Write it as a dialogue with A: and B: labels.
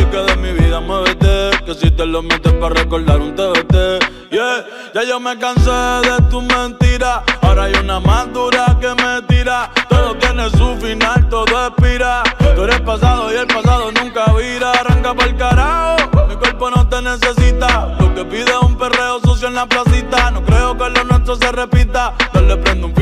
A: que de mi vida muévete, que si te lo metes para recordar un TBT. Yeah, ya yo me cansé de tus mentiras, ahora hay una más dura que me tira. Todo tiene su final, todo expira. Tú eres pasado y el pasado nunca vira. Arranca pa'l carajo, mi cuerpo no te necesita. Lo que pide es un perreo sucio en la placita. No creo que lo nuestro se repita. Dale, prende un